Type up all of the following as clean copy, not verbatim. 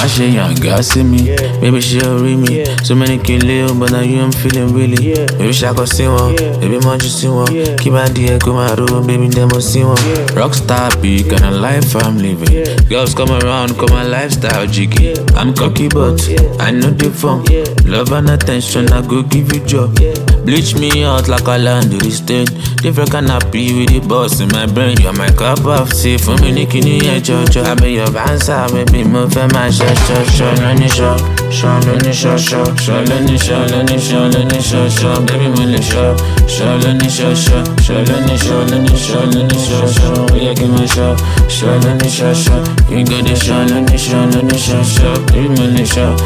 she young, girl, see me. Baby, she'll read me. So many can live, but now you I'm feeling really. Baby, I go see one. Baby, man, you see one. Keep my dear, come my room, baby, them will see one. Rockstar peak, kind of life I'm living. Girls come around, come my lifestyle jiggy. I'm cocky, but I know the fun. Love and attention, I go give you joy. Bleach me out like a laundry stain. Different kind of pee with the boss in my brain. You're my cup of tea for me, Nicky, yeah, Jojo. I be your answer, baby, move for my shot. Baby, money shot. Yeah, give my shot. You got the shot. Baby, money shot.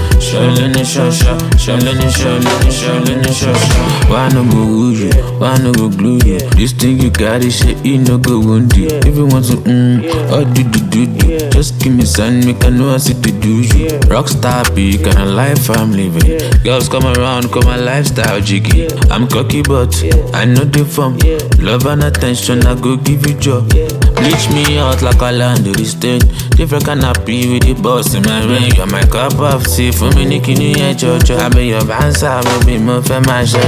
Why no go woo you? Why no go glue you? This thing you got this shit, it no go wound you. If you want to or do. Just give me sign, make I know I see to do you. Rockstar peak, kind of life I'm living. Girls come around, come my lifestyle jiggy. I'm cocky, but I know the form. Love and attention, I go give you joy. Bleach me out like a laundry stain. Different kind of pee with the boss in my brain. You're my cup of tea for me, Nicky, yeah, Jojo. I be your answer, baby, move for my shot.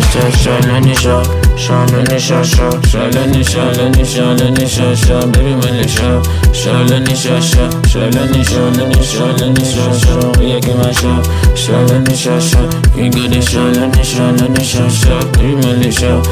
Baby, money shot. Yeah, give my shot. You got the shot. Baby, money shot.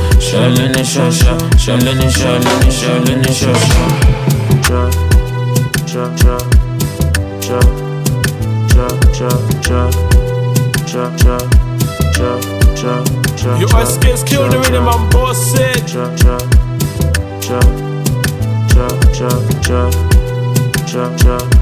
Your ice gets killed the rhythm, I'm boss it.